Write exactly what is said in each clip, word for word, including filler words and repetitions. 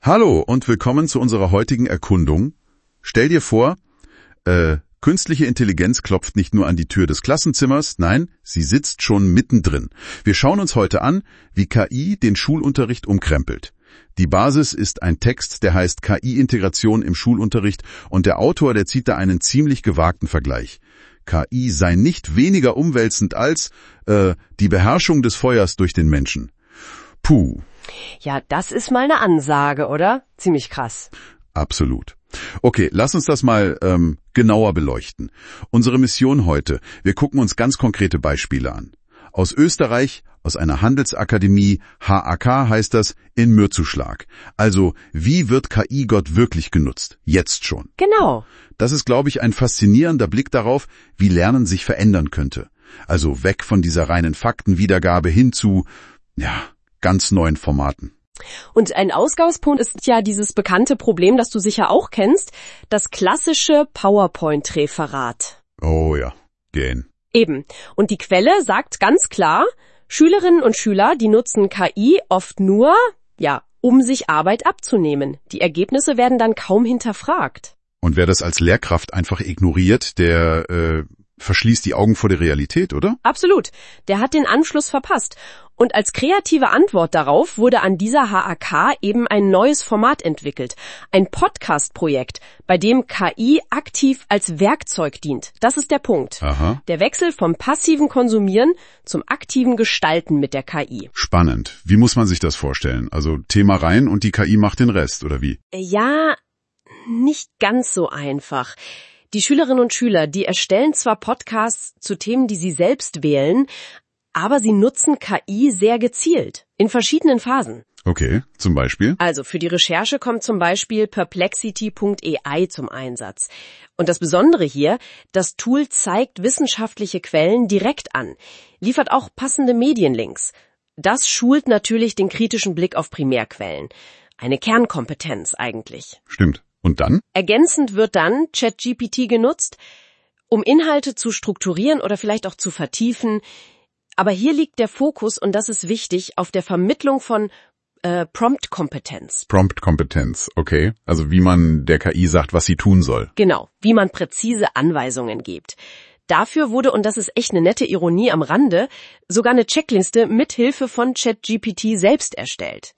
Hallo und willkommen zu unserer heutigen Erkundung. Stell dir vor, äh, künstliche Intelligenz klopft nicht nur an die Tür des Klassenzimmers, nein, sie sitzt schon mittendrin. Wir schauen uns heute an, wie K I den Schulunterricht umkrempelt. Die Basis ist ein Text, der heißt K I-Integration im Schulunterricht und der Autor, der zieht da einen ziemlich gewagten Vergleich. K I sei nicht weniger umwälzend als äh, die Beherrschung des Feuers durch den Menschen. Puh. Ja, das ist mal eine Ansage, oder? Ziemlich krass. Absolut. Okay, lass uns das mal ähm, genauer beleuchten. Unsere Mission heute, wir gucken uns ganz konkrete Beispiele an. Aus Österreich, aus einer Handelsakademie, H A K heißt das, in Mürzuschlag. Also, wie wird K I Gott wirklich genutzt? Jetzt schon. Genau. Das ist, glaube ich, ein faszinierender Blick darauf, wie Lernen sich verändern könnte. Also weg von dieser reinen Faktenwiedergabe hin zu, ja, ganz neuen Formaten. Und ein Ausgangspunkt ist ja dieses bekannte Problem, das du sicher auch kennst, das klassische PowerPoint-Referat. Oh ja, gehen. Eben. Und die Quelle sagt ganz klar, Schülerinnen und Schüler, die nutzen K I oft nur, ja, um sich Arbeit abzunehmen. Die Ergebnisse werden dann kaum hinterfragt. Und wer das als Lehrkraft einfach ignoriert, der äh, verschließt die Augen vor der Realität, oder? Absolut. Der hat den Anschluss verpasst. Und als kreative Antwort darauf wurde an dieser H A K eben ein neues Format entwickelt. Ein Podcast-Projekt, bei dem K I aktiv als Werkzeug dient. Das ist der Punkt. Aha. Der Wechsel vom passiven Konsumieren zum aktiven Gestalten mit der K I. Spannend. Wie muss man sich das vorstellen? Also Thema rein und die K I macht den Rest, oder wie? Ja, nicht ganz so einfach. Die Schülerinnen und Schüler, die erstellen zwar Podcasts zu Themen, die sie selbst wählen, aber sie nutzen K I sehr gezielt, in verschiedenen Phasen. Okay, zum Beispiel? Also für die Recherche kommt zum Beispiel Perplexity Punkt A I zum Einsatz. Und das Besondere hier, das Tool zeigt wissenschaftliche Quellen direkt an, liefert auch passende Medienlinks. Das schult natürlich den kritischen Blick auf Primärquellen. Eine Kernkompetenz eigentlich. Stimmt. Und dann? Ergänzend wird dann ChatGPT genutzt, um Inhalte zu strukturieren oder vielleicht auch zu vertiefen. Aber hier liegt der Fokus, und das ist wichtig, auf der Vermittlung von äh, Prompt-Kompetenz. Prompt-Kompetenz, okay. Also wie man der K I sagt, was sie tun soll. Genau, wie man präzise Anweisungen gibt. Dafür wurde, und das ist echt eine nette Ironie am Rande, sogar eine Checkliste mit Hilfe von ChatGPT selbst erstellt.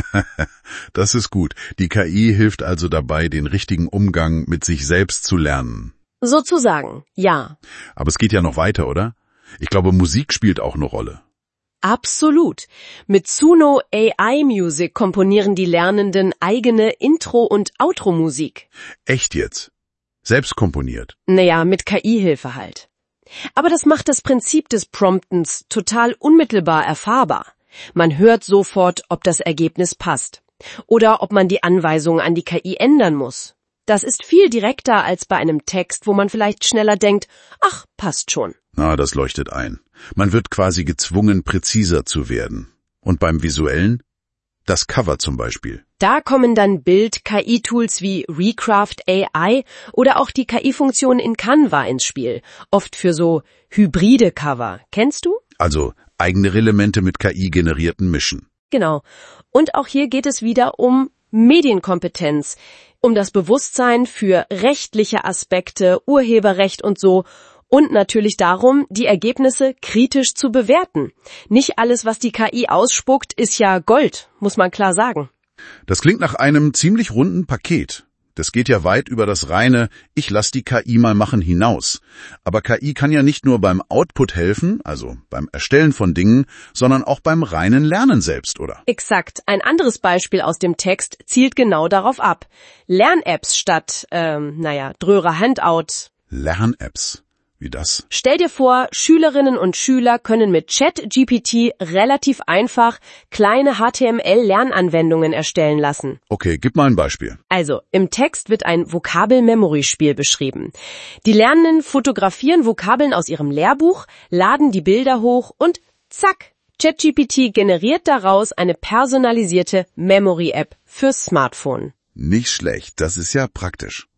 Das ist gut. Die K I hilft also dabei, den richtigen Umgang mit sich selbst zu lernen. Sozusagen, ja. Aber es geht ja noch weiter, oder? Ich glaube, Musik spielt auch eine Rolle. Absolut. Mit Suno A I Music komponieren die Lernenden eigene Intro- und Outro-Musik. Echt jetzt? Selbst komponiert? Naja, mit K I-Hilfe halt. Aber das macht das Prinzip des Promptens total unmittelbar erfahrbar. Man hört sofort, ob das Ergebnis passt. Oder ob man die Anweisungen an die K I ändern muss. Das ist viel direkter als bei einem Text, wo man vielleicht schneller denkt, ach, passt schon. Na, das leuchtet ein. Man wird quasi gezwungen, präziser zu werden. Und beim Visuellen? Das Cover zum Beispiel. Da kommen dann Bild-K I-Tools wie Recraft A I oder auch die K I-Funktion in Canva ins Spiel. Oft für so hybride Cover. Kennst du? Also eigene Elemente mit K I generierten Mischen. Genau. Und auch hier geht es wieder um Medienkompetenz, um das Bewusstsein für rechtliche Aspekte, Urheberrecht und so. Und natürlich darum, die Ergebnisse kritisch zu bewerten. Nicht alles, was die K I ausspuckt, ist ja Gold, muss man klar sagen. Das klingt nach einem ziemlich runden Paket. Das geht ja weit über das reine Ich lass die K I mal machen hinaus. Aber K I kann ja nicht nur beim Output helfen, also beim Erstellen von Dingen, sondern auch beim reinen Lernen selbst, oder? Exakt. Ein anderes Beispiel aus dem Text zielt genau darauf ab. Lern-Apps statt, ähm, naja, drörer Handout. Lern-Apps. Wie das? Stell dir vor, Schülerinnen und Schüler können mit ChatGPT relativ einfach kleine H T M L-Lernanwendungen erstellen lassen. Okay, gib mal ein Beispiel. Also, im Text wird ein Vokabel-Memory-Spiel beschrieben. Die Lernenden fotografieren Vokabeln aus ihrem Lehrbuch, laden die Bilder hoch und zack, ChatGPT generiert daraus eine personalisierte Memory-App fürs Smartphone. Nicht schlecht, das ist ja praktisch.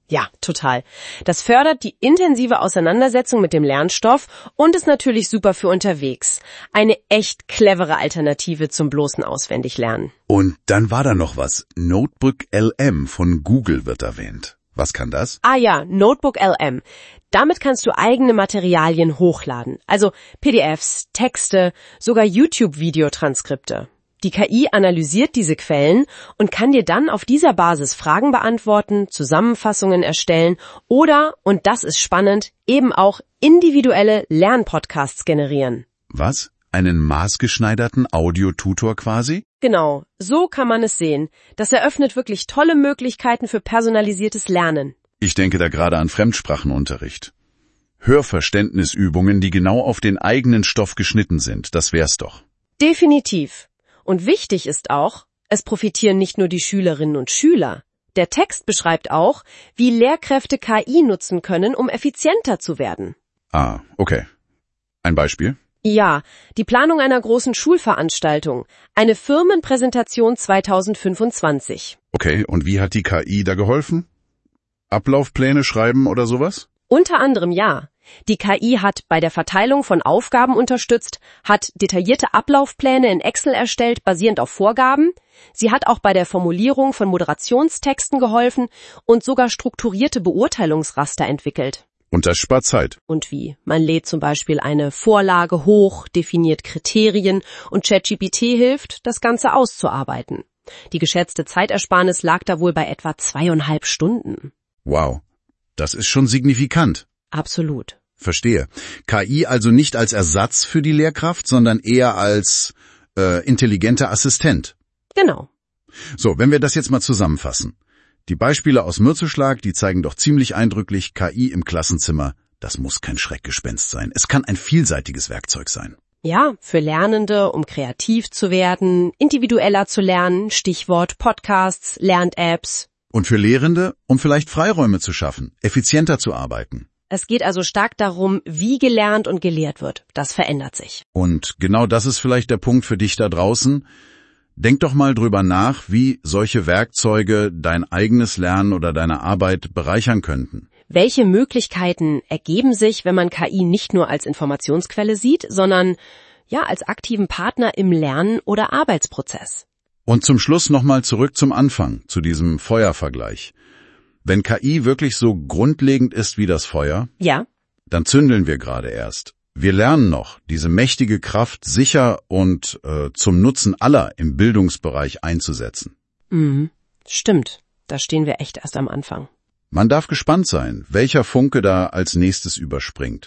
Ja, total. Das fördert die intensive Auseinandersetzung mit dem Lernstoff und ist natürlich super für unterwegs. Eine echt clevere Alternative zum bloßen Auswendiglernen. Und dann war da noch was. Notebook L M von Google wird erwähnt. Was kann das? Ah ja, Notebook L M. Damit kannst du eigene Materialien hochladen. Also P D Fs, Texte, sogar YouTube-Videotranskripte. Die K I analysiert diese Quellen und kann dir dann auf dieser Basis Fragen beantworten, Zusammenfassungen erstellen oder, und das ist spannend, eben auch individuelle Lernpodcasts generieren. Was? Einen maßgeschneiderten Audiotutor quasi? Genau, so kann man es sehen. Das eröffnet wirklich tolle Möglichkeiten für personalisiertes Lernen. Ich denke da gerade an Fremdsprachenunterricht. Hörverständnisübungen, die genau auf den eigenen Stoff geschnitten sind, das wär's doch. Definitiv. Und wichtig ist auch, es profitieren nicht nur die Schülerinnen und Schüler. Der Text beschreibt auch, wie Lehrkräfte K I nutzen können, um effizienter zu werden. Ah, okay. Ein Beispiel? Ja, die Planung einer großen Schulveranstaltung. Eine Firmenpräsentation zweitausendfünfundzwanzig. Okay, und wie hat die K I da geholfen? Ablaufpläne schreiben oder sowas? Unter anderem ja. Die K I hat bei der Verteilung von Aufgaben unterstützt, hat detaillierte Ablaufpläne in Excel erstellt, basierend auf Vorgaben. Sie hat auch bei der Formulierung von Moderationstexten geholfen und sogar strukturierte Beurteilungsraster entwickelt. Und das spart Zeit. Und wie? Man lädt zum Beispiel eine Vorlage hoch, definiert Kriterien und ChatGPT hilft, das Ganze auszuarbeiten. Die geschätzte Zeitersparnis lag da wohl bei etwa zweieinhalb Stunden. Wow, das ist schon signifikant. Absolut. Verstehe. K I also nicht als Ersatz für die Lehrkraft, sondern eher als äh, intelligenter Assistent. Genau. So, wenn wir das jetzt mal zusammenfassen. Die Beispiele aus Mürzeschlag, die zeigen doch ziemlich eindrücklich, K I im Klassenzimmer, das muss kein Schreckgespenst sein. Es kann ein vielseitiges Werkzeug sein. Ja, für Lernende, um kreativ zu werden, individueller zu lernen, Stichwort Podcasts, Lern-Apps. Und für Lehrende, um vielleicht Freiräume zu schaffen, effizienter zu arbeiten. Es geht also stark darum, wie gelernt und gelehrt wird. Das verändert sich. Und genau das ist vielleicht der Punkt für dich da draußen. Denk doch mal drüber nach, wie solche Werkzeuge dein eigenes Lernen oder deine Arbeit bereichern könnten. Welche Möglichkeiten ergeben sich, wenn man K I nicht nur als Informationsquelle sieht, sondern ja als aktiven Partner im Lernen oder Arbeitsprozess? Und zum Schluss nochmal zurück zum Anfang, zu diesem Feuervergleich. Wenn K I wirklich so grundlegend ist wie das Feuer, ja, dann zündeln wir gerade erst. Wir lernen noch, diese mächtige Kraft sicher und äh, zum Nutzen aller im Bildungsbereich einzusetzen. Mhm. Stimmt, da stehen wir echt erst am Anfang. Man darf gespannt sein, welcher Funke da als nächstes überspringt.